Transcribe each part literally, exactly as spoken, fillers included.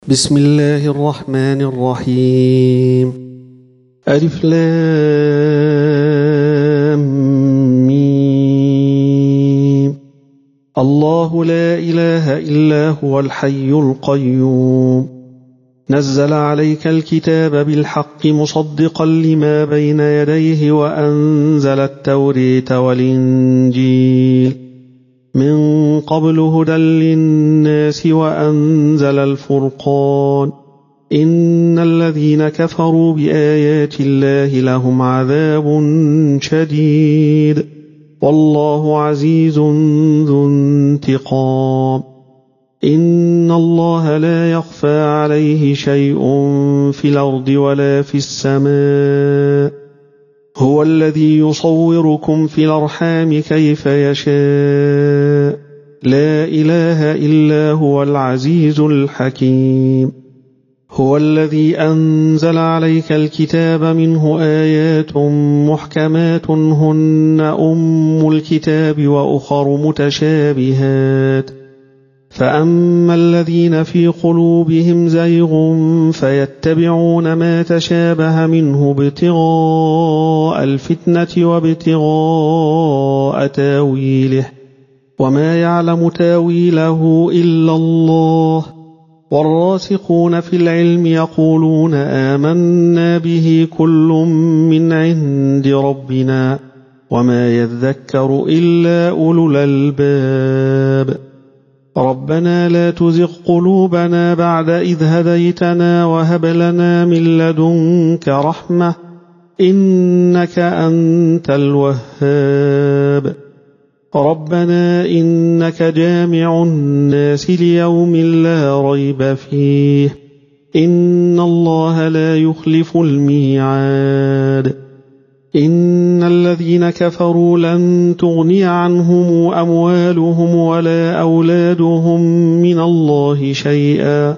بسم الله الرحمن الرحيم. ألف لام ميم. الله لا إله إلا هو الحي القيوم نزل عليك الكتاب بالحق مصدقا لما بين يديه وأنزل التوريت والإنجيل من قبل هدى للناس وأنزل الفرقان إن الذين كفروا بآيات الله لهم عذاب شديد والله عزيز ذو انتقام. إن الله لا يخفى عليه شيء في الأرض ولا في السماء هو الذي يصوركم في الأرحام كيف يشاء لا إله إلا هو العزيز الحكيم. هو الذي أنزل عليك الكتاب منه آيات محكمات هن أم الكتاب وأخر متشابهات فأما الذين في قلوبهم زيغ فيتبعون ما تشابه منه ابتغاء الفتنة وابتغاء تاويله وما يعلم تاويله إلا الله والراسخون في العلم يقولون آمنا به كل من عند ربنا وما يذكر إلا أولو الألباب. ربنا لا تزغ قلوبنا بعد إذ هديتنا وهب لنا من لدنك رحمة إنك أنت الوهاب. ربنا إنك جامع الناس ليوم لا ريب فيه إن الله لا يخلف الميعاد. إن الذين كفروا لن تغني عنهم أموالهم ولا أولادهم من الله شيئا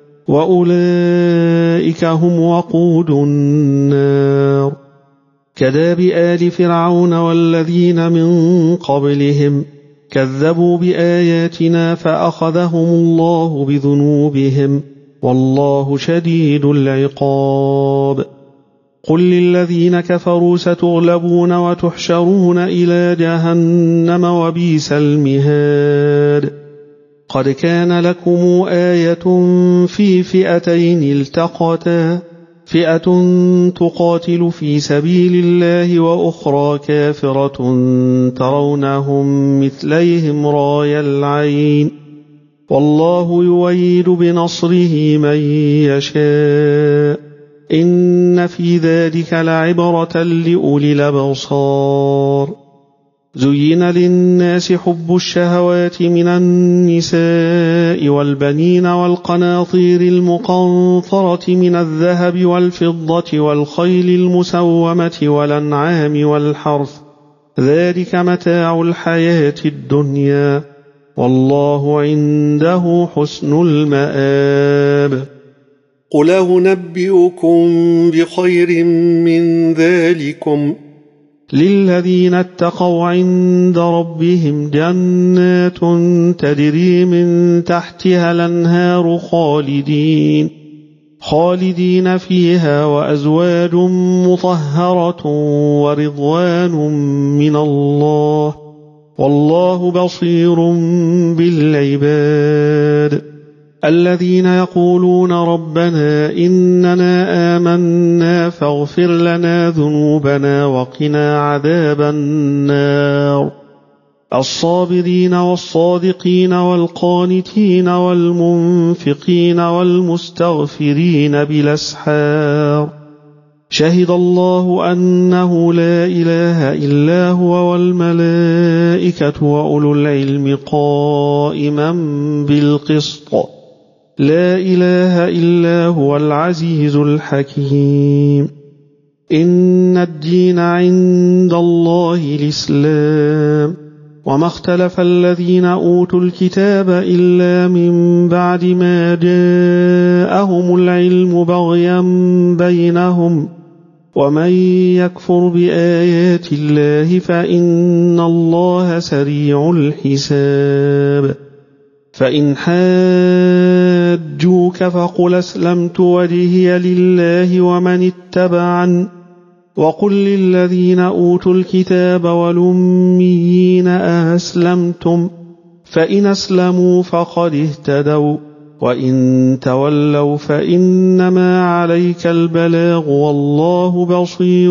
وأولئك هم وقود النار. كداب آل فرعون والذين من قبلهم كذبوا بآياتنا فأخذهم الله بذنوبهم والله شديد العقاب. قل للذين كفروا ستغلبون وتحشرون إلى جهنم وبئس المهاد. قد كان لكم آية في فئتين التقتا فئة تقاتل في سبيل الله وأخرى كافرة ترونهم مثليهم راي العين والله يؤيد بنصره من يشاء إن في ذلك لعبرة لأولي الأبصار. زين للناس حب الشهوات من النساء والبنين والقناطير المقنطرة من الذهب والفضة والخيل المسومة والأنعام والحرث ذلك متاع الحياة الدنيا والله عنده حسن المآب. قل أنبئكم بخير من ذلكم للذين اتقوا عند ربهم جنات تجري من تحتها الأنهار خالدين خالدين فيها وأزواج مطهرة ورضوان من الله والله بصير بالعباد. الذين يقولون ربنا إننا آمنا فاغفر لنا ذنوبنا وقنا عذاب النار. الصابرين والصادقين والقانتين والمنفقين والمستغفرين بالأسحار. شهد الله أنه لا إله إلا هو والملائكة وأولو العلم قائما بالقسط لا إله إلا هو العزيز الحكيم. إن الدين عند الله الإسلام وما اختلف الذين أوتوا الكتاب إلا من بعد ما جاءهم العلم بغيا بينهم ومن يكفر بآيات الله فإن الله سريع الحساب. فإن حاجوك فقل أسلمت وجهي لله ومن اتبعن وقل للذين أوتوا الكتاب والأميين أأسلمتم فإن أسلموا فقد اهتدوا وإن تولوا فإنما عليك البلاغ والله بصير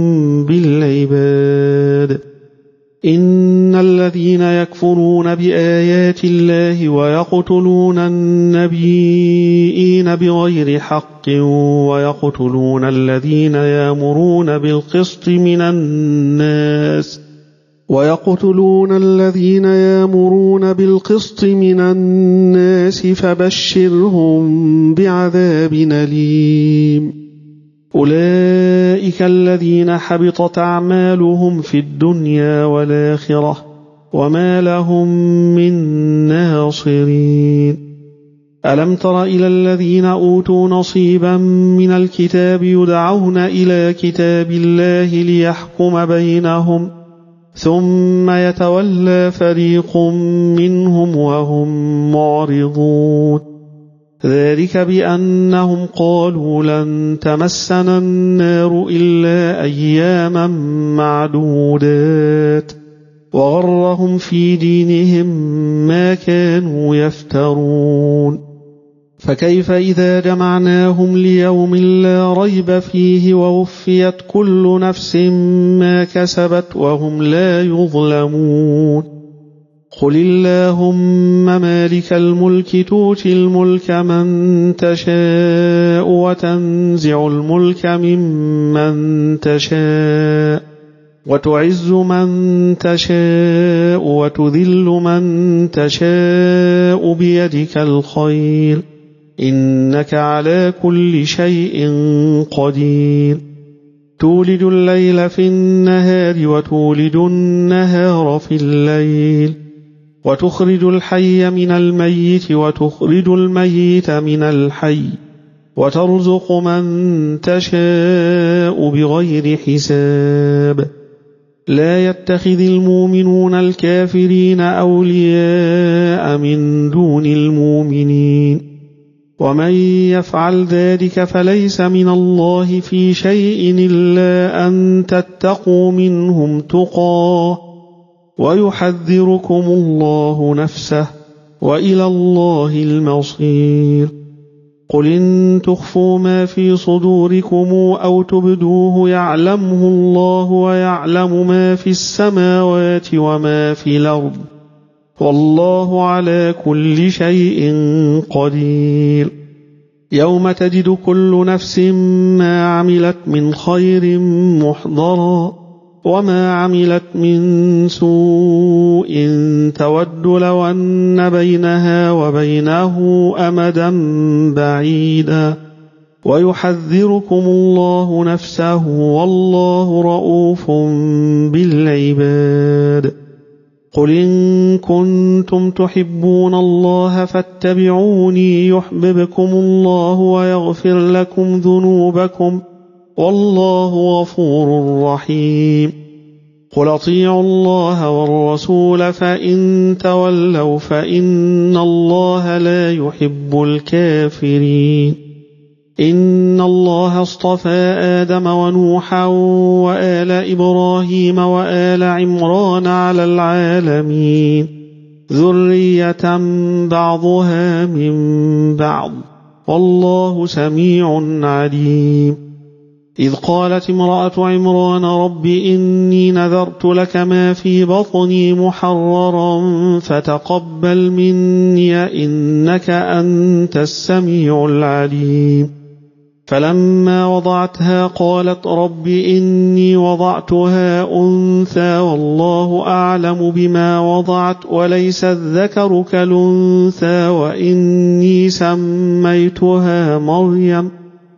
بالعباد. إن الذين يكفرون بآيات الله ويقتلون النبيين بغير حق ويقتلون الذين يأمرون بالقسط من الناس ويقتلون الذين يأمرون بالقسط من الناس فبشرهم بعذاب أليم. أولئك الذين حبطت أعمالهم في الدنيا والآخرة وما لهم من ناصرين. ألم تر إلى الذين أوتوا نصيبا من الكتاب يدعون إلى كتاب الله ليحكم بينهم ثم يتولى فريق منهم وهم معرضون. ذلك بأنهم قالوا لن تمسنا النار إلا أياما معدودات وغرهم في دينهم ما كانوا يفترون. فكيف إذا جمعناهم ليوم لا ريب فيه ووفيت كل نفس ما كسبت وهم لا يظلمون. قل اللهم مالك الملك تؤتي الملك من تشاء وتنزع الملك ممن تشاء وتعز من تشاء وتذل من تشاء بيدك الخير إنك على كل شيء قدير. تولج الليل في النهار وتولج النهار في الليل وتخرج الحي من الميت وتخرج الميت من الحي وترزق من تشاء بغير حساب. لا يتخذ المؤمنون الكافرين أولياء من دون المؤمنين ومن يفعل ذلك فليس من الله في شيء إلا أن تتقوا منهم تقاه ويحذركم الله نفسه وإلى الله المصير. قل إن تخفوا ما في صدوركم أو تبدوه يعلمه الله ويعلم ما في السماوات وما في الأرض والله على كل شيء قدير. يوم تجد كل نفس ما عملت من خير محضرا وما عملت من سوء تود لو أن بينها وبينه أمدا بعيدا ويحذركم الله نفسه والله رؤوف بالعباد. قل إن كنتم تحبون الله فاتبعوني يحببكم الله ويغفر لكم ذنوبكم والله غفور رحيم. قل اطيعوا الله والرسول فإن تولوا فإن الله لا يحب الكافرين. إن الله اصطفى آدم ونوحا وآل إبراهيم وآل عمران على العالمين ذرية بعضها من بعض والله سميع عليم. إذ قالت امرأة عمران رب إني نذرت لك ما في بطني محررا فتقبل مني إنك أنت السميع العليم. فلما وضعتها قالت رب إني وضعتها أنثى والله أعلم بما وضعت وليس الذكر كالأنثى وإني سميتها مريم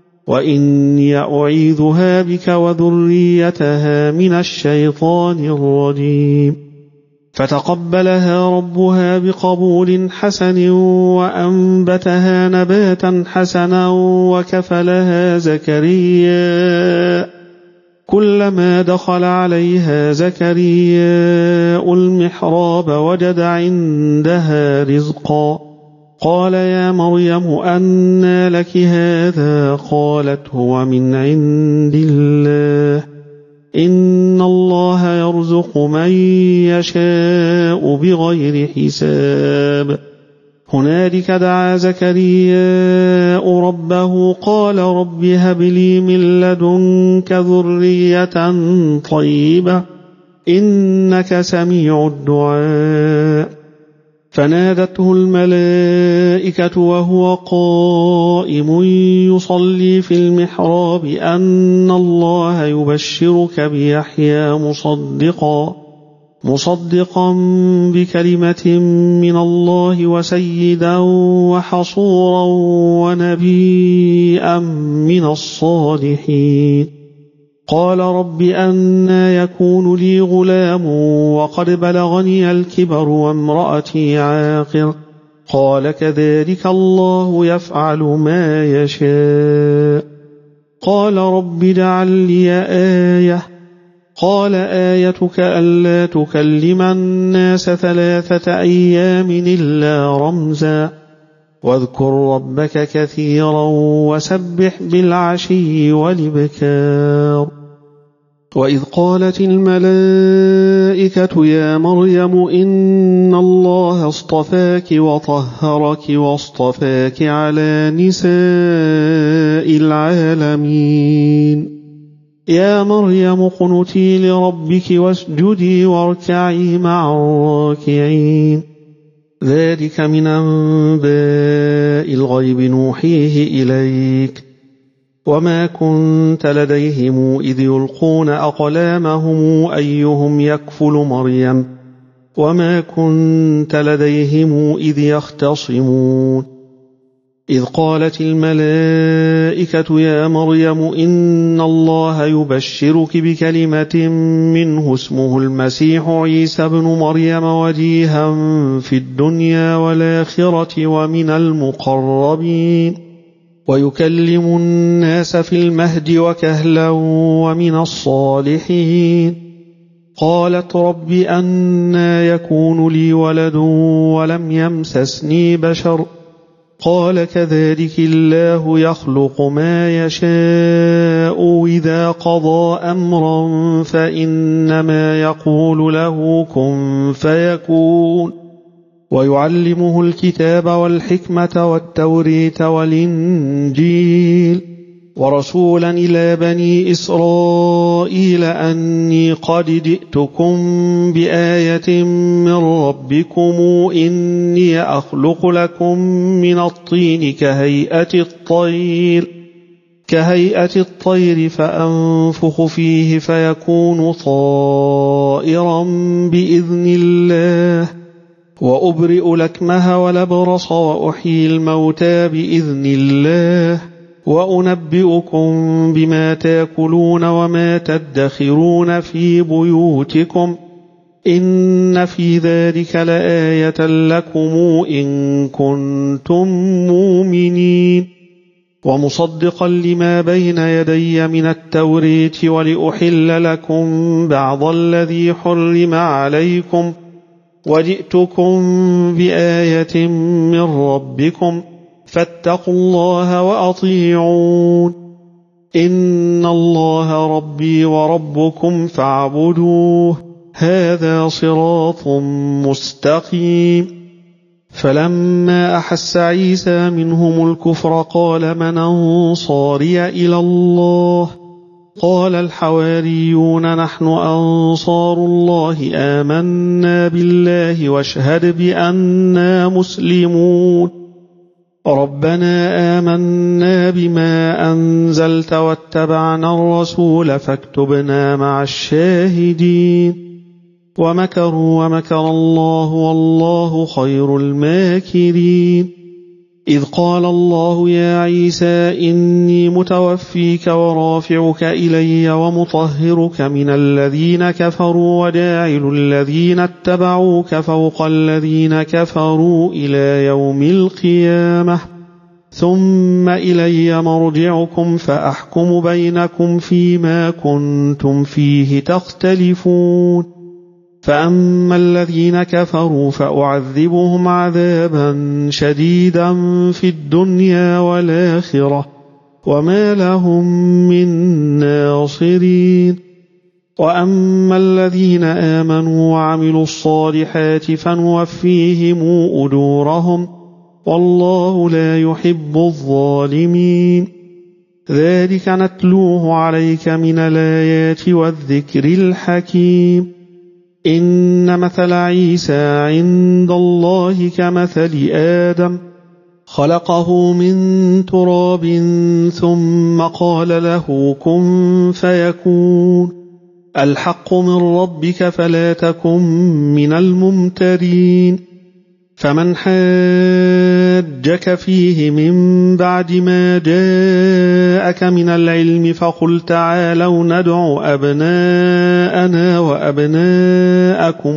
وإني أعيذها بك وذريتها من الشيطان الرجيم. فتقبلها ربها بقبول حسن وأنبتها نباتا حسنا وكفلها زكريا كلما دخل عليها زكرياء المحراب وجد عندها رزقا قال يا مريم أنى لك هذا قالت هو من عند الله إن الله يرزق من يشاء بغير حساب هنالك دعا زكرياء ربه قال رب هب لي من لدنك ذرية طيبة إنك سميع الدعاء فنادته الملائكة وهو قائم يصلي في المحراب أن الله يبشرك بيحيى مصدقا مصدقا بكلمة من الله وسيدا وحصورا ونبيا من الصالحين قال رب أنى يكون لي غلام وقد بلغني الكبر وامرأتي عاقر قال كذلك الله يفعل ما يشاء قال رب اجعل لي آية قال آيتك ألا تكلم الناس ثلاثة أيام إلا رمزا واذكر ربك كثيرا وسبح بالعشي والإبكار وإذ قالت الملائكة يا مريم إن الله اصطفاك وطهرك واصطفاك على نساء العالمين يا مريم اقنتي لربك واسجدي واركعي مع الراكعين ذلك من أنباء الغيب نوحيه إليك وما كنت لديهم إذ يلقون أقلامهم أيهم يكفل مريم وما كنت لديهم إذ يختصمون إذ قالت الملائكة يا مريم إن الله يبشرك بكلمة منه اسمه المسيح عيسى بن مريم وجيها في الدنيا والآخرة ومن المقربين ويكلم الناس في المهد وكهلا ومن الصالحين قالت رب أنى يكون لي ولد ولم يمسسني بشر قال كذلك الله يخلق ما يشاء إذا قضى أمرا فإنما يقول له كن فيكون ويعلمه الكتاب والحكمة والتوريت والإنجيل ورسولا إلى بني إسرائيل أني قد جئتكم بآية من ربكم إني أخلق لكم من الطين كهيئة الطير كهيئة الطير فأنفخ فيه فيكون طائرا بإذن الله وأبرئ الأكمه والأبرص وأحيي الموتى بإذن الله وأنبئكم بما تأكلون وما تدخرون في بيوتكم إن في ذلك لآية لكم إن كنتم مؤمنين ومصدقا لما بين يدي من التوريت ولأحل لكم بعض الذي حرم عليكم وجئتكم بآية من ربكم فاتقوا الله وأطيعون إن الله ربي وربكم فاعبدوه هذا صراط مستقيم فلما أحس عيسى منهم الكفر قال من أنصاري إلى الله قال الحواريون نحن أنصار الله آمنا بالله واشهد بأننا مسلمون ربنا آمنا بما أنزلت واتبعنا الرسول فاكتبنا مع الشاهدين ومكروا ومكر الله والله خير الماكرين إذ قال الله يا عيسى إني متوفيك ورافعك إلي ومطهرك من الذين كفروا وجاعل الذين اتبعوك فوق الذين كفروا إلى يوم القيامة ثم إلي مرجعكم فأحكم بينكم فيما كنتم فيه تختلفون فأما الذين كفروا فأعذبهم عذابا شديدا في الدنيا والآخرة وما لهم من ناصرين وأما الذين آمنوا وعملوا الصالحات فنوفيهم أجورهم والله لا يحب الظالمين ذلك نتلوه عليك من الآيات والذكر الحكيم إن مثل عيسى عند الله كمثل آدم خلقه من تراب ثم قال له كن فيكون الحق من ربك فلا تكن من الممترين فمن حاجك فيه من بعد ما جاءك من العلم فقل تعالوا ندع أبناءنا وأبناءكم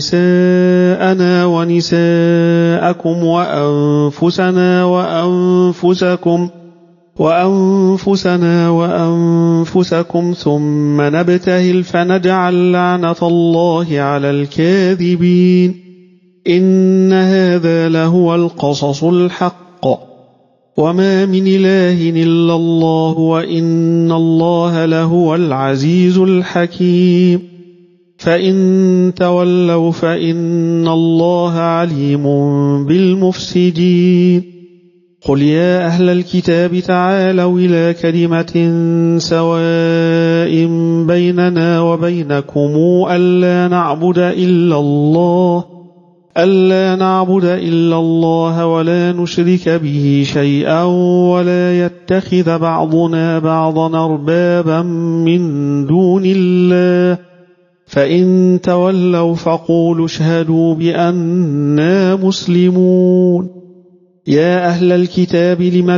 ونساءنا ونساءكم وأنفسنا وأنفسكم وأنفسنا وأنفسكم ثم نبتهل فنجعل لعنة الله على الكاذبين إن هذا لهو القصص الحق وما من إله إلا الله وإن الله لهو العزيز الحكيم فإن تولوا فإن الله عليم بالمفسدين قل يا أهل الكتاب تعالوا إلى كلمة سواء بيننا وبينكم ألا نعبد إلا الله ألا نعبد إلا الله ولا نشرك به شيئا ولا يتخذ بعضنا بعضا أربابا من دون الله فإن تولوا فقولوا اشهدوا بأننا مسلمون يا أهل الكتاب لم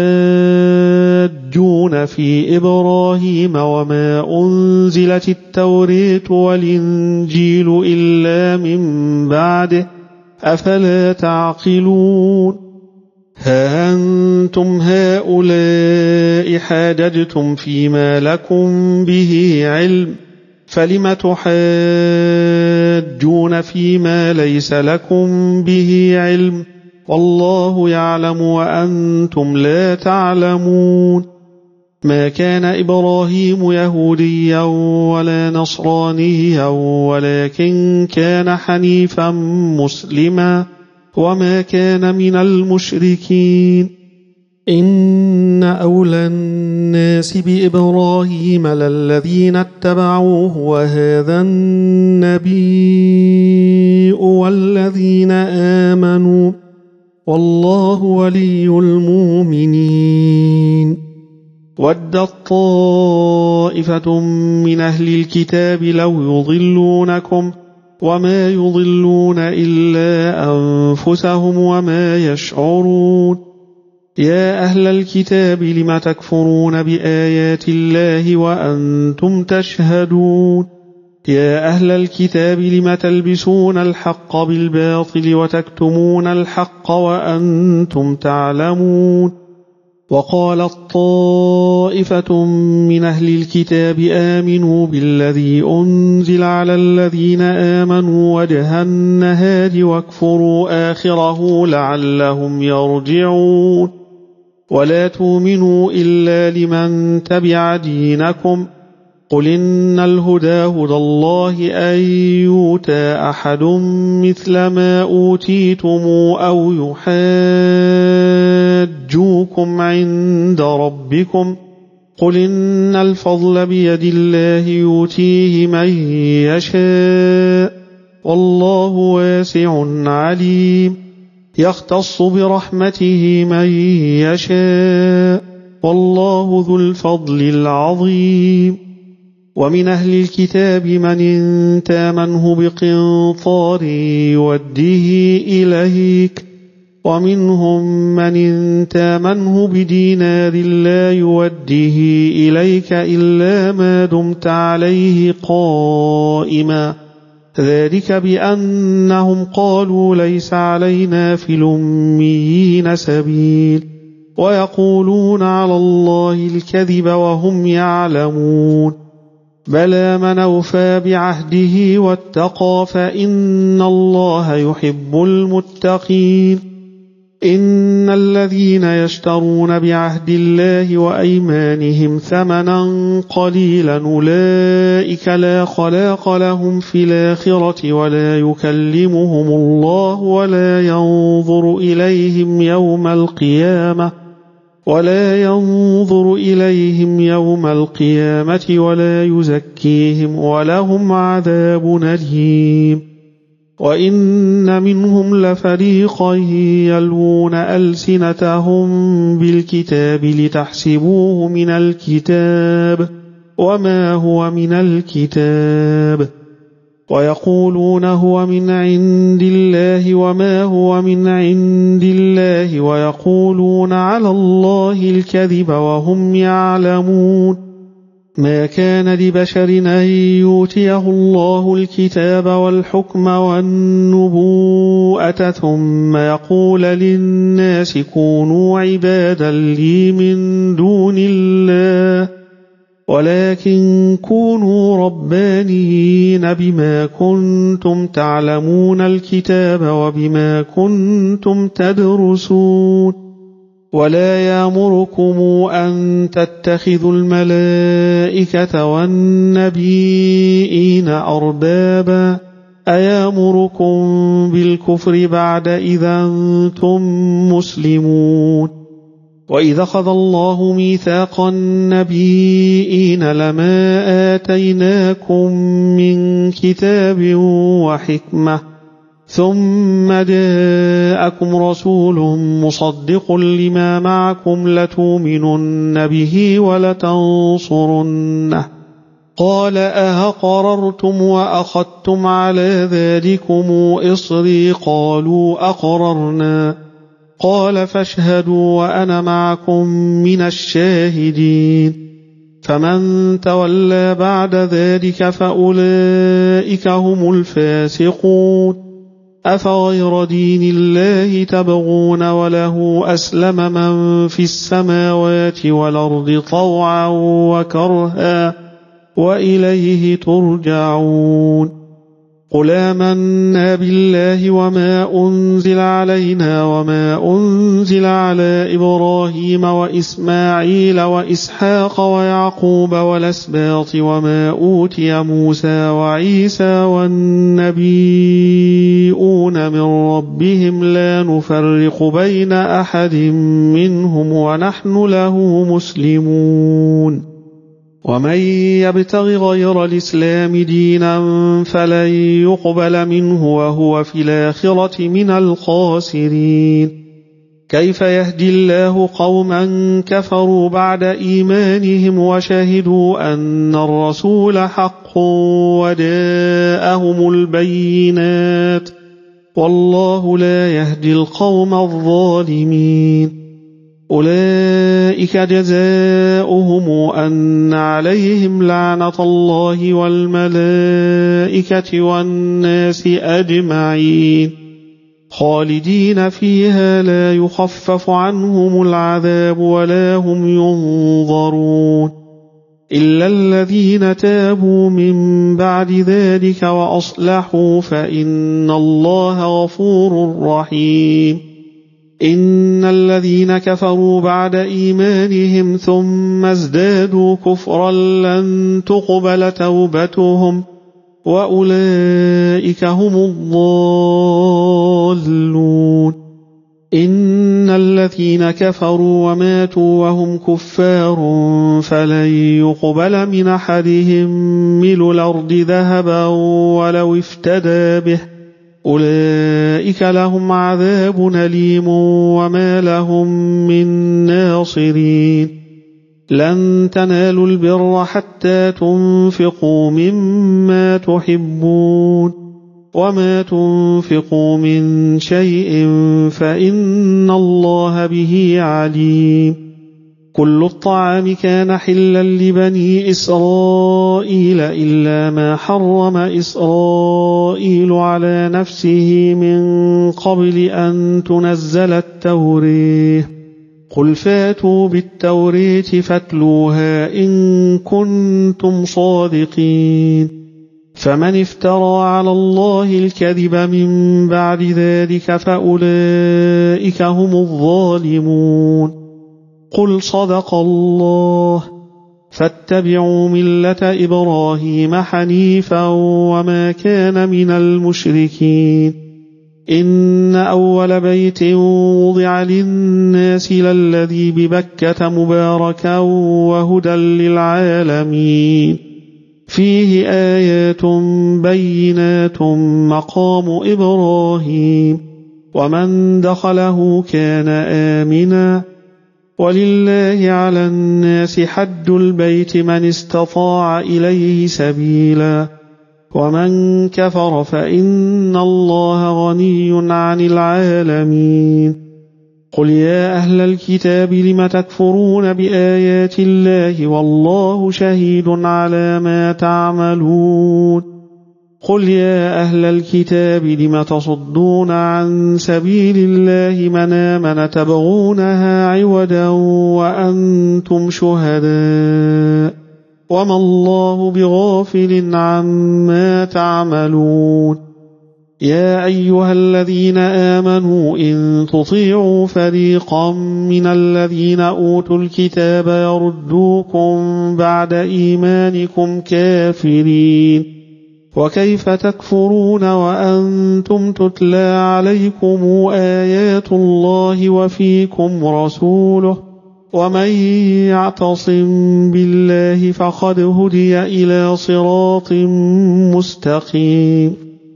تحاجون في إبراهيم وما أنزلت التوراة والإنجيل إلا من بعده أفلا تعقلون ها أنتم هؤلاء حاججتم فيما لكم به علم فلم تحاجون فيما ليس لكم به علم والله يعلم وأنتم لا تعلمون ما كان إبراهيم يهوديا ولا نصرانيا ولكن كان حنيفا مسلما وما كان من المشركين إن أولى الناس بإبراهيم للذين اتبعوه وهذا النبي والذين آمنوا والله ولي المؤمنين ودت طائفة من أهل الكتاب لو يضلونكم وما يضلون إلا أنفسهم وما يشعرون يا أهل الكتاب لم تكفرون بآيات الله وأنتم تشهدون يا أهل الكتاب لم تلبسون الحق بالباطل وتكتمون الحق وأنتم تعلمون وقالت طائفة من أهل الكتاب آمنوا بالذي أنزل على الذين آمنوا وجه النهار واكفروا آخره لعلهم يرجعون ولا تؤمنوا إلا لمن تبع دينكم قل إن الهدى هدى الله أن يؤتى أحد مثل ما أوتيتم أو يحاجوكم عند ربكم قل إن الفضل بيد الله يؤتيه من يشاء والله واسع عليم يختص برحمته من يشاء والله ذو الفضل العظيم ومن أهل الكتاب من إن تامنه بقنطار يوديه إليك ومنهم من إن تامنه بدينار لا يوديه إليك إلا ما دمت عليه قائما ذلك بأنهم قالوا ليس علينا في الأميين سبيل ويقولون على الله الكذب وهم يعلمون بلى من أوفى بعهده واتقى فإن الله يحب المتقين إن الذين يشترون بعهد الله وأيمانهم ثمنا قليلا أولئك لا خلاق لهم في الآخرة ولا يكلمهم الله ولا ينظر إليهم يوم القيامة ولا ينظر إليهم يوم القيامة ولا يزكيهم ولهم عذاب أليم وإن منهم لفريقا يلوون ألسنتهم بالكتاب لتحسبوه من الكتاب وما هو من الكتاب ويقولون هو من عند الله وما هو من عند الله ويقولون على الله الكذب وهم يعلمون ما كان لبشر أن يؤتيه الله الكتاب والحكم والنبوءة ثم يقول للناس كونوا عبادا لي من دون الله ولكن كونوا ربانيين بما كنتم تعلمون الكتاب وبما كنتم تدرسون ولا يأمركم أن تتخذوا الملائكة والنبيين أربابا أيامركم بالكفر بعد إذا أنتم مسلمون وإذا أخذ الله ميثاق النبيين لما آتيناكم من كتاب وحكمة ثم جاءكم رسول مصدق لما معكم لتؤمنن به ولتنصرنه قال أأقررتم وأخذتم على ذلكم إصري قالوا أقررنا قال فاشهدوا وأنا معكم من الشاهدين فمن تولى بعد ذلك فأولئك هم الفاسقون أفغير دين الله تبغون وله أسلم من في السماوات والأرض طوعا وكرها وإليه ترجعون قل آمنا بالله وما أنزل علينا وما أنزل على إبراهيم وإسماعيل وإسحاق ويعقوب والأسباط وما أوتي موسى وعيسى والنبيون من ربهم لا نفرق بين أحد منهم ونحن له مسلمون ومن يبتغ غير الإسلام دينا فلن يقبل منه وهو في الآخرة من الخاسرين كيف يهدي الله قوما كفروا بعد إيمانهم وشهدوا أن الرسول حق وجاءهم البينات والله لا يهدي القوم الظالمين أولئك جزاؤهم أن عليهم لعنة الله والملائكة والناس أجمعين خالدين فيها لا يخفف عنهم العذاب ولا هم ينظرون إلا الذين تابوا من بعد ذلك وأصلحوا فإن الله غفور رحيم إن الذين كفروا بعد إيمانهم ثم ازدادوا كفرا لن تقبل توبتهم وأولئك هم الضالون إن الذين كفروا وماتوا وهم كفار فلن يقبل من أحدهم ملء الأرض ذهبا ولو افتدى به أولئك لهم عذاب أليم وما لهم من ناصرين لن تنالوا البر حتى تنفقوا مما تحبون وما تنفقوا من شيء فإن الله به عليم كل الطعام كان حلا لبني إسرائيل إلا ما حرم إسرائيل على نفسه من قبل أن تنزل التوريه قل فاتوا بالتوراة فاتلوها إن كنتم صادقين فمن افترى على الله الكذب من بعد ذلك فأولئك هم الظالمون قل صدق الله فاتبعوا ملة إبراهيم حنيفا وما كان من المشركين إن أول بيت وضع للناس للذي ببكة مباركا وهدى للعالمين فيه آيات بينات مقام إبراهيم ومن دخله كان آمنا ولله على الناس حج البيت من استطاع إليه سبيلا ومن كفر فإن الله غني عن العالمين قل يا أهل الكتاب لم تكفرون بآيات الله والله شهيد على ما تعملون قل يا أهل الكتاب لم تصدون عن سبيل الله من آمن تبغونها عوجا وأنتم شهداء وما الله بغافل عما تعملون يا أيها الذين آمنوا إن تطيعوا فريقا من الذين أوتوا الكتاب يردوكم بعد إيمانكم كافرين وكيف تكفرون وأنتم تتلى عليكم آيات الله وفيكم رسوله ومن يعتصم بالله فقد هدي إلى صراط مستقيم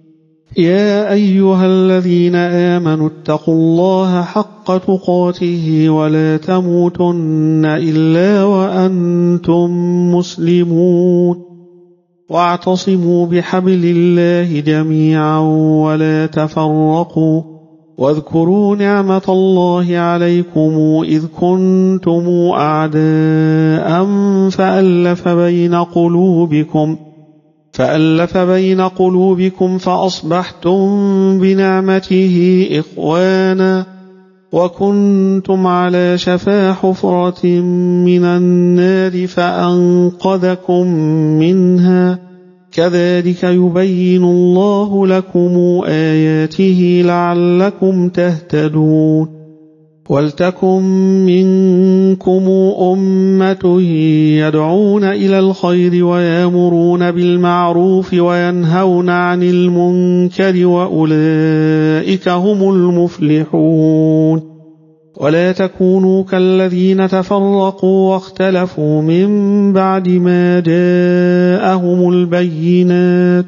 يا أيها الذين آمنوا اتقوا الله حق تقاته ولا تموتن إلا وأنتم مسلمون واعتصموا بحبل الله جميعا ولا تفرقوا واذكروا نعمة الله عليكم إذ كنتم أعداء فألف بين قلوبكم فألف بين قلوبكم فأصبحتم بنعمته إخوانا وكنتم على شفا حفرة من النار فأنقذكم منها كذلك يبين الله لكم آياته لعلكم تهتدون ولتكن منكم أمة يدعون إلى الخير ويأمرون بالمعروف وينهون عن المنكر وأولئك هم المفلحون ولا تكونوا كالذين تفرقوا واختلفوا من بعد ما جاءهم البينات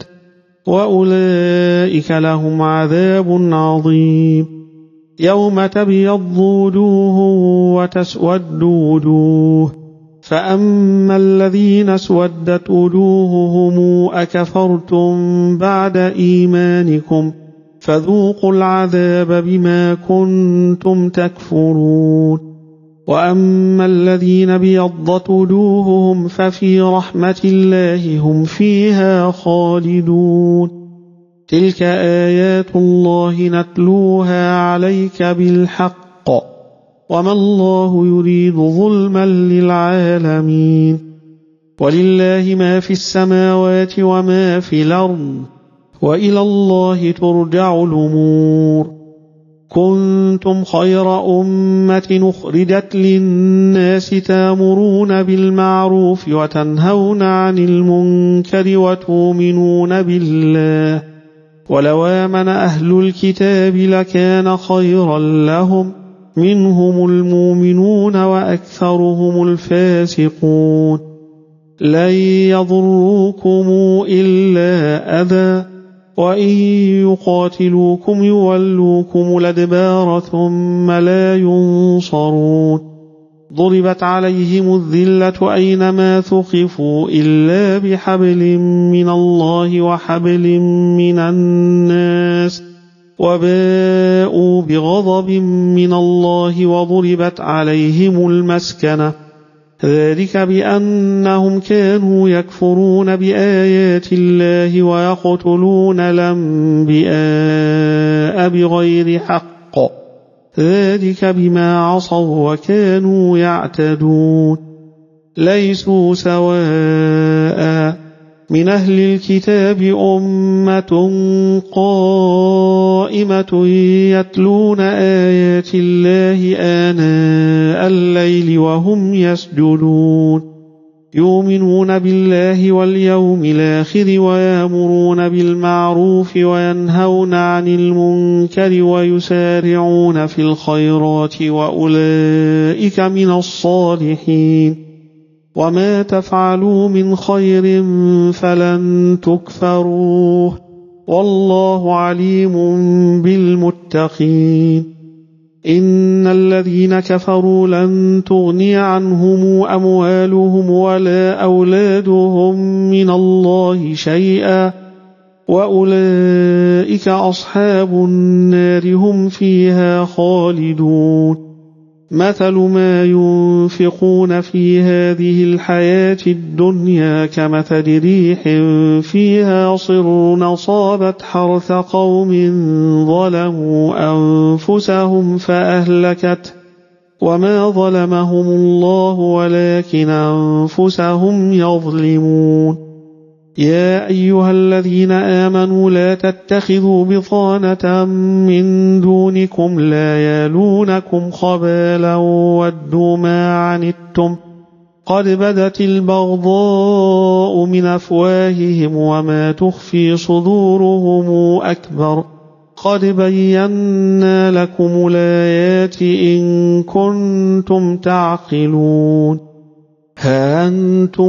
وأولئك لهم عذاب عظيم يوم تبيض وجوه وتسود وجوه فأما الذين اسودت وجوههم أكفرتم بعد إيمانكم فذوقوا العذاب بما كنتم تكفرون وأما الذين بيضت وجوههم ففي رحمة الله هم فيها خالدون تلك آيات الله نتلوها عليك بالحق وما الله يريد ظلما للعالمين ولله ما في السماوات وما في الأرض وإلى الله ترجع الأمور كنتم خير أمة أخرجت للناس تأمرون بالمعروف وتنهون عن المنكر وتؤمنون بالله ولو آمن أهل الكتاب لكان خيرا لهم منهم المؤمنون وأكثرهم الفاسقون لن يضروكم إلا أذى وإن يقاتلوكم يولوكم الأدبار ثم لا ينصرون ضربت عليهم الذلة أينما ثقفوا إلا بحبل من الله وحبل من الناس وباءوا بغضب من الله وضربت عليهم المسكنة ذلك بأنهم كانوا يكفرون بآيات الله ويقتلون الأنبياء بغير حق ذلك بما عصوا وكانوا يعتدون ليسوا سواء من أهل الكتاب أمة قائمة يتلون آيات الله آناء الليل وهم يسجدون يؤمنون بالله واليوم الآخر ويأمرون بالمعروف وينهون عن المنكر ويسارعون في الخيرات وأولئك من الصالحين وما تفعلوا من خير فلن تكفروه والله عليم بالمتقين إن الذين كفروا لن تغني عنهم أموالهم ولا أولادهم من الله شيئا وأولئك أصحاب النار هم فيها خالدون مثل ما ينفقون في هذه الحياة الدنيا كمثل ريح فيها صر أصابت حرث قوم ظلموا أنفسهم فأهلكت وما ظلمهم الله ولكن أنفسهم يظلمون يا أيها الذين آمنوا لا تتخذوا بطانة من دونكم لا يالونكم خبالا ودوا ما عنتم قد بدت البغضاء من أفواههم وما تخفي صدورهم أكبر قد بينا لكم الآيات إن كنتم تعقلون ها أنتم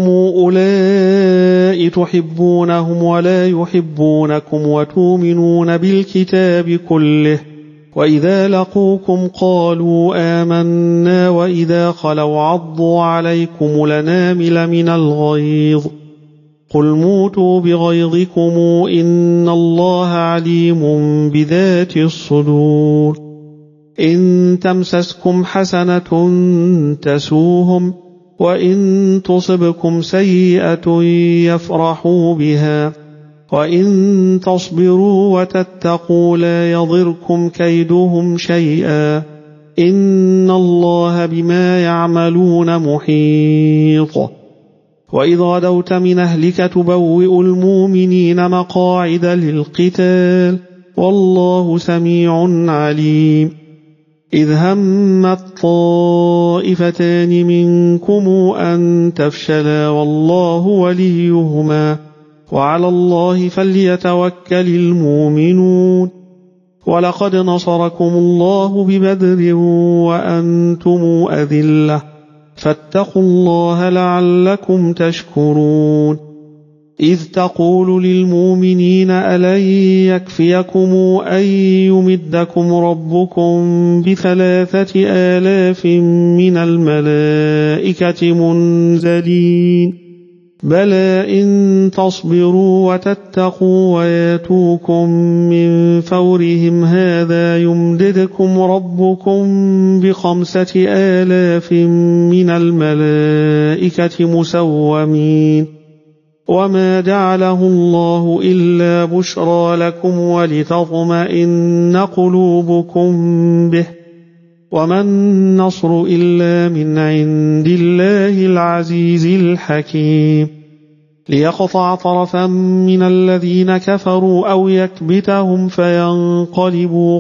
أولئك تحبونهم ولا يحبونكم وتؤمنون بالكتاب كله وإذا لقوكم قالوا آمنا وإذا خلوا عضوا عليكم الأنامل من الغيظ قل موتوا بغيظكم إن الله عليم بذات الصدور إن تمسسكم حسنة تسوهم وإن تصبكم سيئة يفرحوا بها وإن تصبروا وتتقوا لا يضركم كيدهم شيئا إن الله بما يعملون محيط وإذ غدوت من أهلك تبوئ المؤمنين مقاعد للقتال والله سميع عليم إذ همت طائفتان منكم أن تفشلا والله وليهما وعلى الله فليتوكل المؤمنون ولقد نصركم الله ببدر وأنتم أذلة فاتقوا الله لعلكم تشكرون إذ تقول للمؤمنين ألن يكفيكم أن يمدكم ربكم بثلاثة آلاف من الملائكة منزلين بلى إن تصبروا وتتقوا وياتوكم من فورهم هذا يمددكم ربكم بخمسة آلاف من الملائكة مسومين وما جعله الله إلا بشرى لكم ولتطمئن قلوبكم به وما النصر إلا من عند الله العزيز الحكيم ليقطع طرفا من الذين كفروا أو يكبتهم فينقلبوا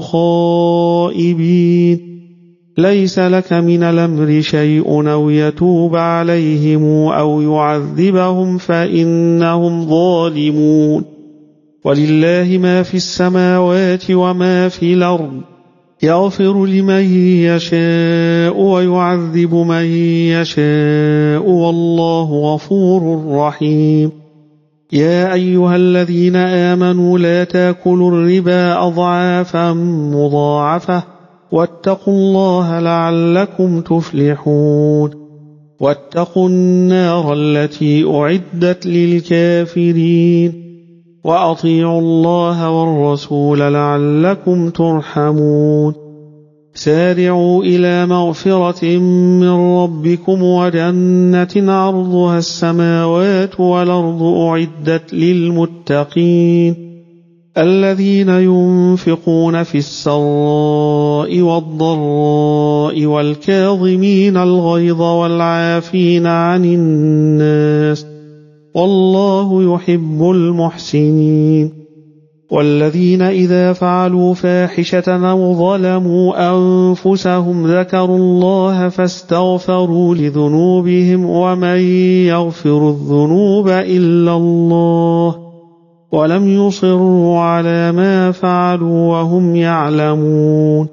خائبين ليس لك من الأمر شيء أو يتوب عليهم أو يعذبهم فإنهم ظالمون ولله ما في السماوات وما في الأرض يغفر لمن يشاء ويعذب من يشاء والله غفور رحيم يا أيها الذين آمنوا لا تأكلوا الربا أضعافا مضاعفة واتقوا الله لعلكم تفلحون واتقوا النار التي أعدت للكافرين وأطيعوا الله والرسول لعلكم ترحمون سارعوا إلى مغفرة من ربكم وجنة عرضها السماوات والأرض أعدت للمتقين الذين ينفقون في السراء والضراء والكاظمين الغيظ والعافين عن الناس والله يحب المحسنين والذين إذا فعلوا فاحشة أو ظلموا أنفسهم ذكروا الله فاستغفروا لذنوبهم ومن يغفر الذنوب إلا الله ولم يصروا على ما فعلوا وهم يعلمون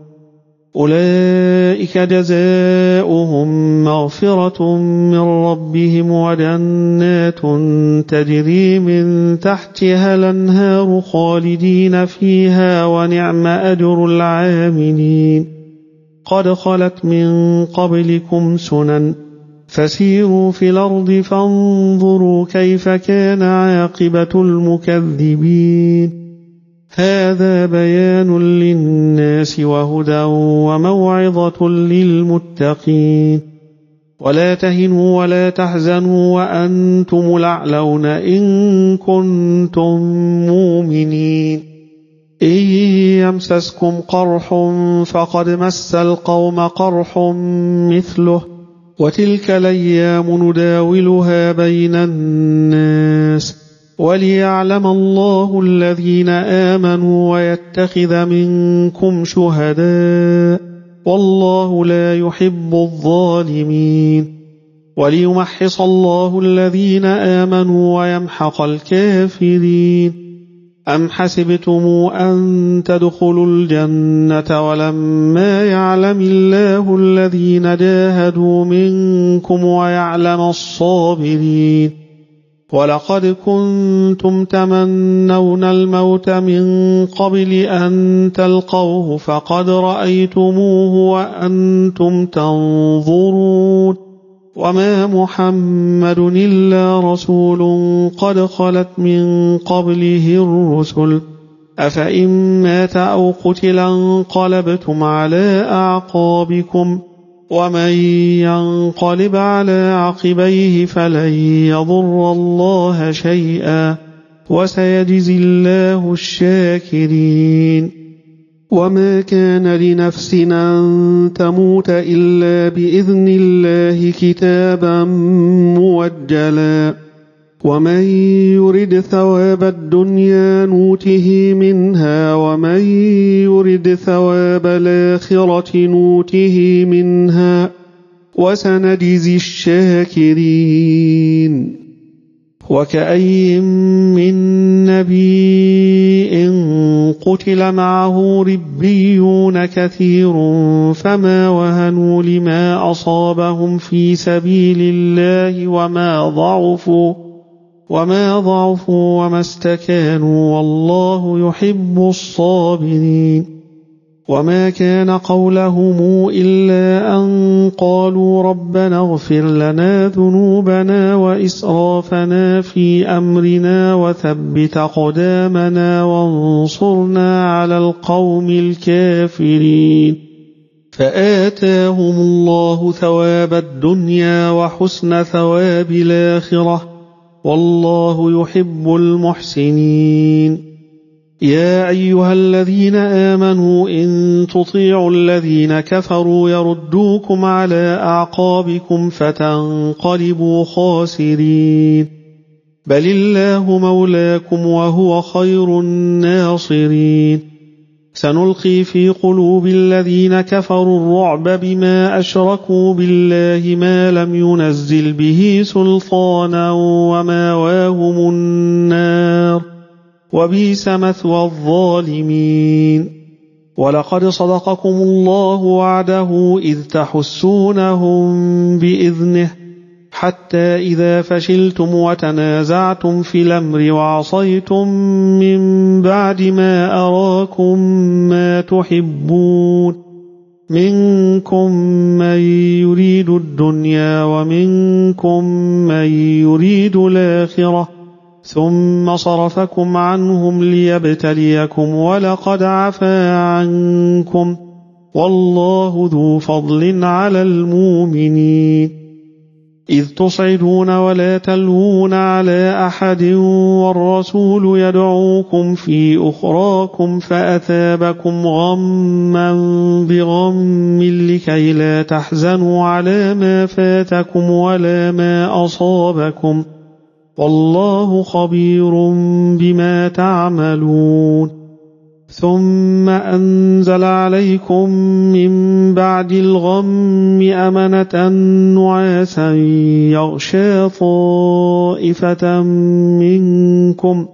أولئك جزاؤهم مغفرة من ربهم وجنات تجري من تحتها الأنهار خالدين فيها ونعم أجر العاملين قد خلت من قبلكم سنن فسيروا في الأرض فانظروا كيف كان عاقبة المكذبين هذا بيان للناس وهدى وموعظة للمتقين ولا تهنوا ولا تحزنوا وأنتم الأعلون إن كنتم مؤمنين إن يمسسكم قرح فقد مس القوم قرح مثله وتلك الأيام نداولها بين الناس وليعلم الله الذين آمنوا ويتخذ منكم شهداء والله لا يحب الظالمين وليمحص الله الذين آمنوا ويمحق الكافرين أم حسبتم أن تدخلوا الجنة ولما يعلم الله الذين جاهدوا منكم ويعلم الصابرين ولقد كنتم تمنون الموت من قبل أن تلقوه فقد رأيتموه وأنتم تنظرون وما محمد إلا رسول قد خلت من قبله الرسل أفإن مات أو قتل انقلبتم على أعقابكم ومن ينقلب على عقبيه فلن يضر الله شيئا وسيجزي الله الشاكرين وما كان لنفس أن تموت إلا بإذن الله كتابا موجلا ومن يرد ثواب الدنيا نوته منها ومن يرد ثواب الآخرة نوته منها وسنجزي الشاكرين وكأي من نبي قتل معه ربيون كثير فما وهنوا لما أصابهم في سبيل الله وما ضعفوا وما ضعفوا وما استكانوا والله يحب الصابرين وما كان قولهم إلا أن قالوا ربنا اغفر لنا ذنوبنا وإسرافنا في أمرنا وثبت أقدامنا وانصرنا على القوم الكافرين فآتاهم الله ثواب الدنيا وحسن ثواب الآخرة والله يحب المحسنين يا أيها الذين آمنوا إن تطيعوا الذين كفروا يردوكم على أعقابكم فتنقلبوا خاسرين بل الله مولاكم وهو خير الناصرين سنلقي في قلوب الذين كفروا الرعب بما أشركوا بالله ما لم ينزل به سلطانا وماواهم النار وبئس مثوى الظالمين ولقد صدقكم الله وعده إذ تحسونهم بإذنه حتى إذا فشلتم وتنازعتم في الأمر وعصيتم من بعد ما أراكم ما تحبون منكم من يريد الدنيا ومنكم من يريد الآخرة ثم صرفكم عنهم ليبتليكم ولقد عفا عنكم والله ذو فضل على المؤمنين إذ تصعدون ولا تلوون على أحد والرسول يدعوكم في أخراكم فأثابكم غما بغم لكي لا تحزنوا على ما فاتكم ولا ما أصابكم والله خبير بما تعملون ثم أنزل عليكم من بعد الغم أمنة نعاسا يغشى طائفة منكم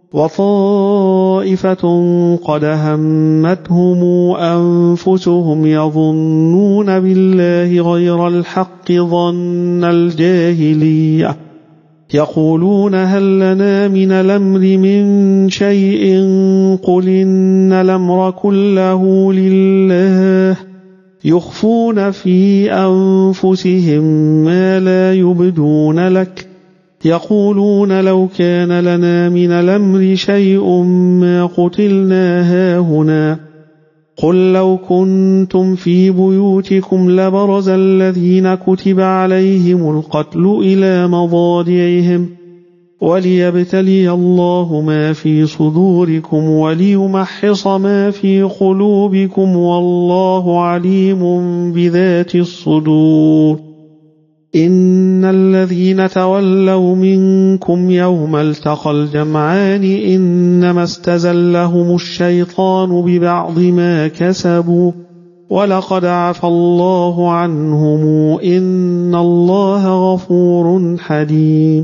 وطائفة قد همتهم أنفسهم يظنون بالله غير الحق ظن الجاهلية يقولون هل لنا من الأمر من شيء قل إن الأمر كله لله يخفون في أنفسهم ما لا يبدون لك يقولون لو كان لنا من الأمر شيء ما قتلنا هاهنا قل لو كنتم في بيوتكم لبرز الذين كتب عليهم القتل إلى مضاجعهم وليبتلي الله ما في صدوركم وليمحص ما في قلوبكم والله عليم بذات الصدور إن الذين تولوا منكم يوم التقى الجمعان إنما استزلهم الشيطان ببعض ما كسبوا ولقد عفى الله عنهم إن الله غفور حليم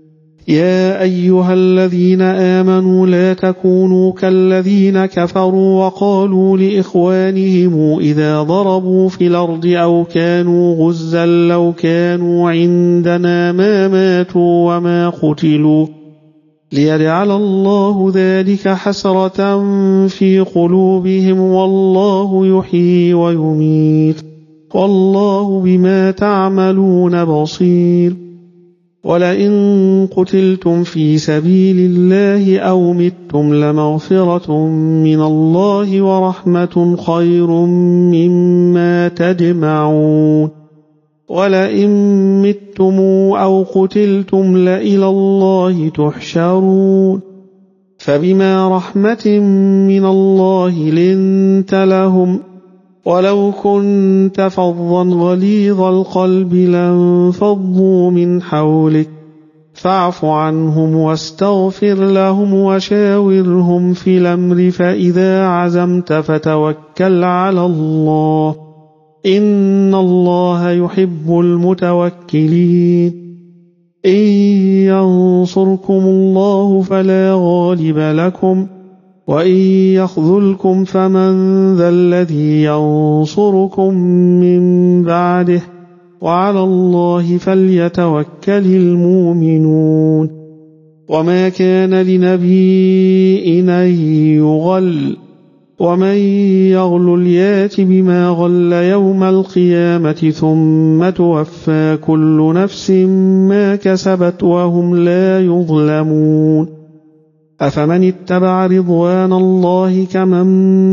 يا أيها الذين آمنوا لا تكونوا كالذين كفروا وقالوا لإخوانهم إذا ضربوا في الأرض أو كانوا غزا لو كانوا عندنا ما ماتوا وما قتلوا ليجعل الله ذلك حسرة في قلوبهم والله يحيي ويميت والله بما تعملون بصير ولئن قتلتم في سبيل الله أو متم لمغفرة من الله ورحمة خير مما تجمعون ولئن متم أو قتلتم لإلى الله تحشرون فبما رحمة من الله لنت لهم ولو كنت فظا غليظ القلب لانفضوا من حولك فاعف عنهم واستغفر لهم وشاورهم في الأمر فإذا عزمت فتوكل على الله إن الله يحب المتوكلين إن ينصركم الله فلا غالب لكم وإن يخذلكم فمن ذا الذي ينصركم من بعده وعلى الله فليتوكل المؤمنون وما كان لنبي أن يغل ومن يغل يات بما غل يوم القيامة ثم توفى كل نفس ما كسبت وهم لا يظلمون أفمن اتبع رضوان الله كمن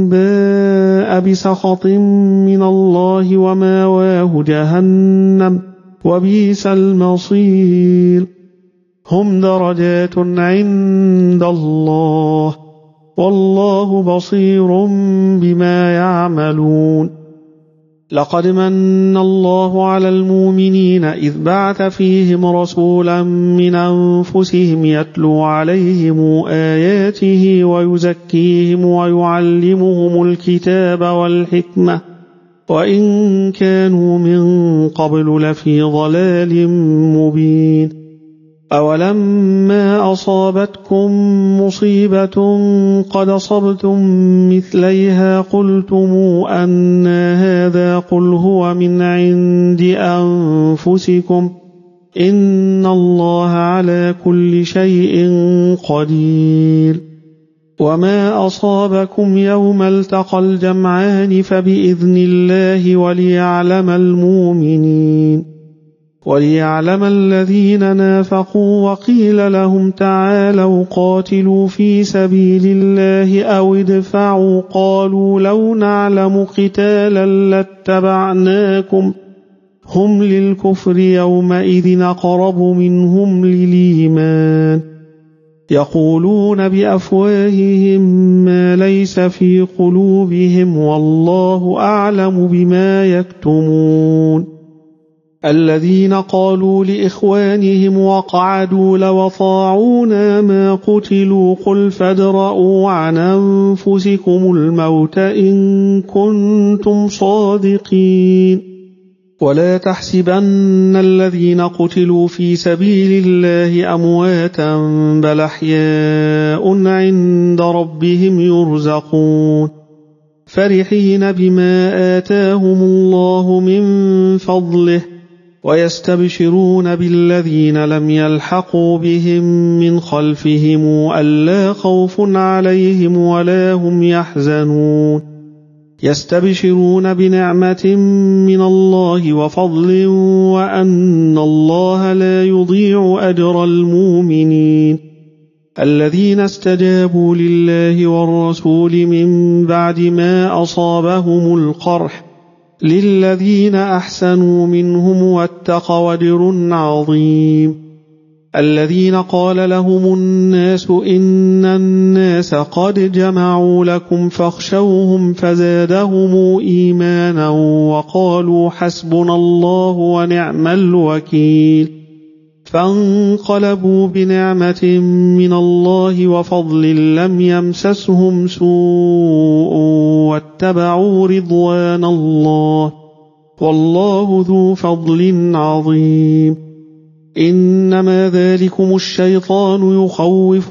باء بسخط من الله وماواه جهنم وبئس المصير هم درجات عند الله والله بصير بما يعملون لقد من الله على المؤمنين إذ بعث فيهم رسولا من أنفسهم يتلو عليهم آياته ويزكيهم ويعلمهم الكتاب والحكمة وإن كانوا من قبل لفي ضلال مبين أولما أصابتكم مصيبة قد أصبتم مثليها قلتم أن هذا قل هو من عند أنفسكم إن الله على كل شيء قدير وما أصابكم يوم التقى الجمعان فبإذن الله وليعلم المؤمنين وليعلم الذين نافقوا وقيل لهم تعالوا قاتلوا في سبيل الله أو ادفعوا قالوا لو نعلم قتالا لاتبعناكم هم للكفر يومئذ أقرب منهم للإيمان يقولون بأفواههم ما ليس في قلوبهم والله أعلم بما يكتمون الذين قالوا لإخوانهم وقعدوا لو طاعونا ما قتلوا قل فادرءوا عن أنفسكم الموت إن كنتم صادقين ولا تحسبن الذين قتلوا في سبيل الله أمواتا بل أحياء عند ربهم يرزقون فرحين بما آتاهم الله من فضله ويستبشرون بالذين لم يلحقوا بهم من خلفهم ألا خوف عليهم ولا هم يحزنون يستبشرون بنعمة من الله وفضل وأن الله لا يضيع أجر المؤمنين الذين استجابوا لله والرسول من بعد ما أصابهم القرح للذين أحسنوا منهم واتقوا أجر عظيم الذين قال لهم الناس إن الناس قد جمعوا لكم فاخشوهم فزادهم إيمانا وقالوا حسبنا الله ونعم الوكيل فانقلبوا بنعمة من الله وفضل لم يمسسهم سوء واتبعوا رضوان الله والله ذو فضل عظيم إنما ذلكم الشيطان يخوف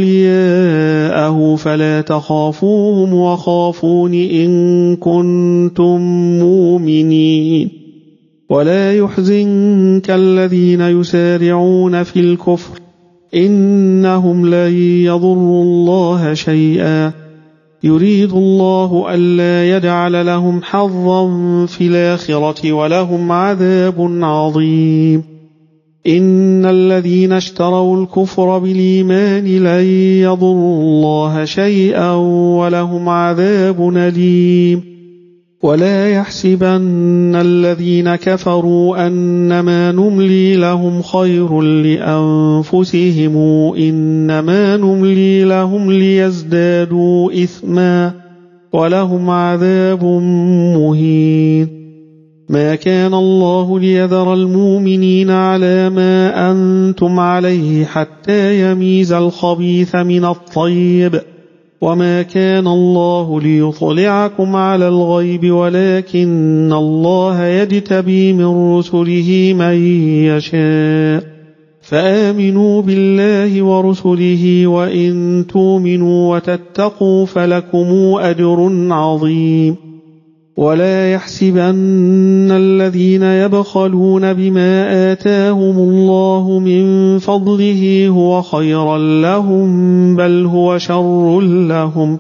أولياءه فلا تخافوهم وخافون إن كنتم مؤمنين ولا يحزنك الذين يسارعون في الكفر إنهم لن يضروا الله شيئا يريد الله ألا يجعل لهم حظا في الآخرة ولهم عذاب عظيم إن الذين اشتروا الكفر بالإيمان لن يضروا الله شيئا ولهم عذاب أليم ولا يحسبن الذين كفروا أنما نملي لهم خير لأنفسهم إنما نملي لهم ليزدادوا إثما ولهم عذاب مهين ما كان الله ليذر المؤمنين على ما أنتم عليه حتى يميز الخبيث من الطيب وما كان الله ليطلعكم على الغيب ولكن الله يجتبي من رسله من يشاء فآمنوا بالله ورسله وإن تؤمنوا وتتقوا فلكم أجر عظيم ولا يحسبن الذين يبخلون بما آتاهم الله من فضله هو خيرا لهم بل هو شر لهم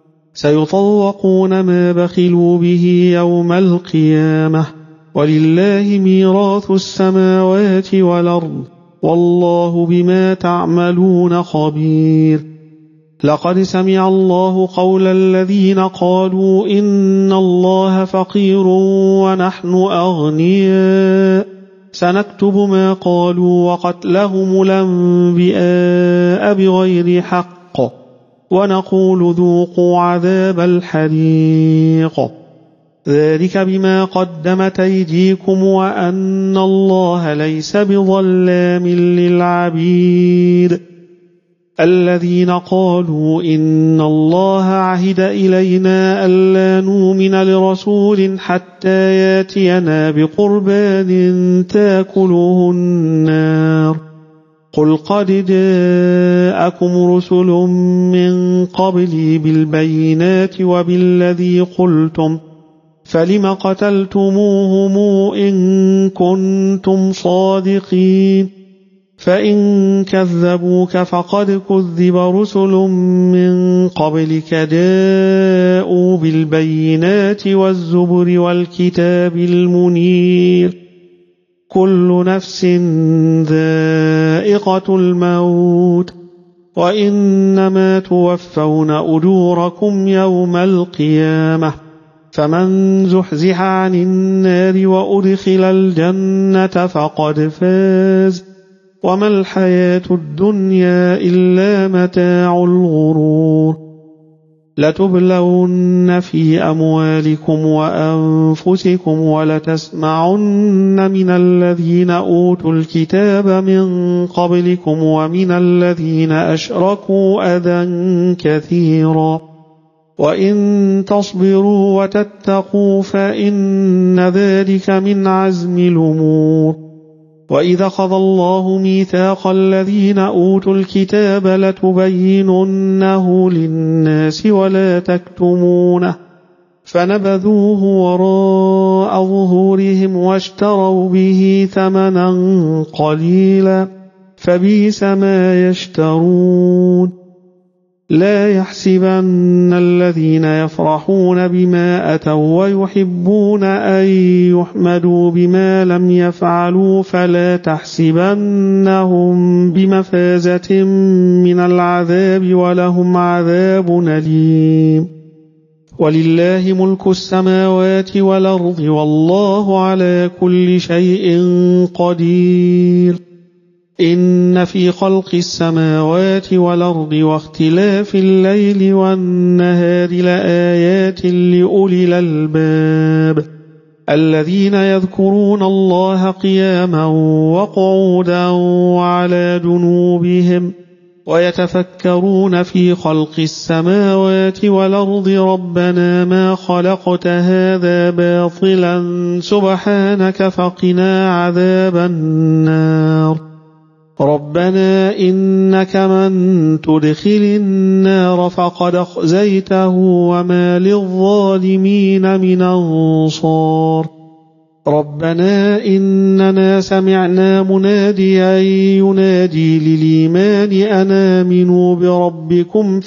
سيطوقون ما بخلوا به يوم القيامة ولله ميراث السماوات والأرض والله بما تعملون خبير لقد سمع الله قول الذين قالوا إن الله فقير ونحن أغنياء سنكتب ما قالوا وقتلهم الأنبياء بغير حق ونقول ذوقوا عذاب الحريق ذلك بما قدمت أيديكم وأن الله ليس بظلام للعبيد الذين قالوا إن الله عهد إلينا ألا نؤمن لرسول حتى ياتينا بقربان تاكله النار قل قد جاءكم رسل من قبلي بالبينات وبالذي قلتم فلم قتلتموهم إن كنتم صادقين فإن كذبوك فقد كذب رسل من قبلك جاءوا بالبينات والزبر والكتاب المنير كل نفس ذائقة الموت وإنما توفون أجوركم يوم القيامة فمن زحزح عن النار وأدخل الجنة فقد فاز وما الحياة الدنيا إلا متاع الغرور لتبلون في أموالكم وأنفسكم ولتسمعن من الذين أوتوا الكتاب من قبلكم ومن الذين أشركوا أذى كثيرا وإن تصبروا وتتقوا فإن ذلك من عزم الأمور وإذا أخذ الله ميثاق الذين أوتوا الكتاب لتبيننه للناس ولا تكتمونه فنبذوه وراء ظهورهم واشتروا به ثمنا قليلا فبئس ما يشترون لا يحسبن الذين يفرحون بما أتوا ويحبون أن يحمدوا بما لم يفعلوا فلا تحسبنهم بمفازة من العذاب ولهم عذاب أليم ولله ملك السماوات والأرض والله على كل شيء قدير إن في خلق السماوات والأرض واختلاف الليل والنهار لآيات لأولي الألباب الذين يذكرون الله قياما وقعودا وعلى جنوبهم ويتفكرون في خلق السماوات والأرض ربنا ما خلقت هذا باطلا سبحانك فقنا عذاب النار ربنا إنك من تدخل النار فقد أخزيته وما للظالمين من أنصار ربنا إننا سمعنا مناديا ينادي للإيمان أن آمنوا بربكم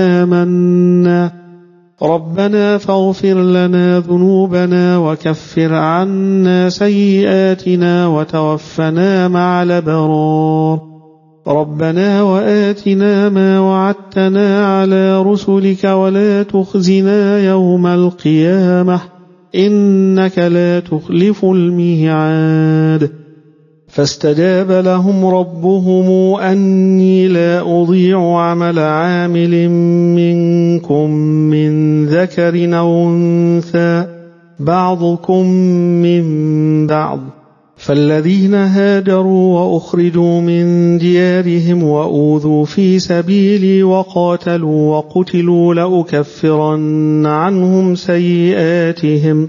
فآمنا ربنا فاغفر لنا ذنوبنا وكفر عنا سيئاتنا وتوفنا مع الأبرار ربنا وآتنا ما وعدتنا على رسلك ولا تخزنا يوم القيامة إنك لا تخلف الميعاد فاستجاب لهم ربهم أني لا أضيع عمل عامل منكم من ذكر أو أنثى بعضكم من بعض فالذين هاجروا وأخرجوا من ديارهم وأوذوا في سبيلي وقاتلوا وقتلوا لأكفرن عنهم سيئاتهم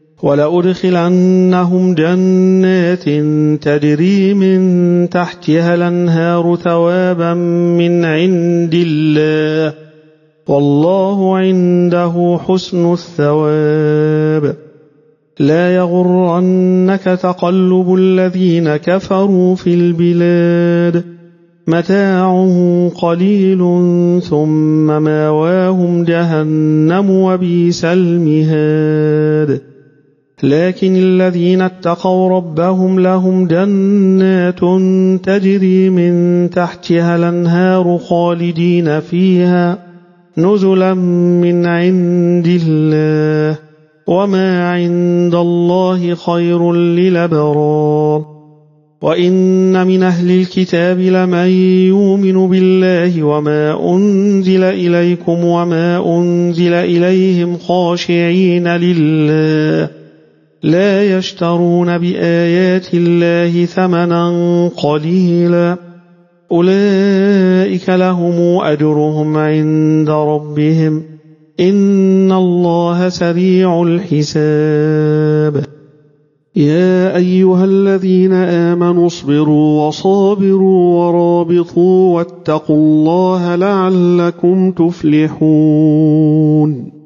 ولأدخلنهم جنات تجري من تحتها الأنهار ثوابا من عند الله والله عنده حسن الثواب لا يغرنك تقلب الذين كفروا في البلاد متاع قليل ثم ماواهم جهنم وبئس المهاد لكن الذين اتقوا ربهم لهم جنات تجري من تحتها الأنهار خالدين فيها نزلا من عند الله وما عند الله خير للأبرار وإن من أهل الكتاب لمن يؤمن بالله وما أنزل إليكم وما أنزل إليهم خاشعين لله لا يشترون بآيات الله ثمنا قليلا أولئك لهم أجرهم عند ربهم إن الله سريع الحساب يا أيها الذين آمنوا اصبروا وصابروا ورابطوا واتقوا الله لعلكم تفلحون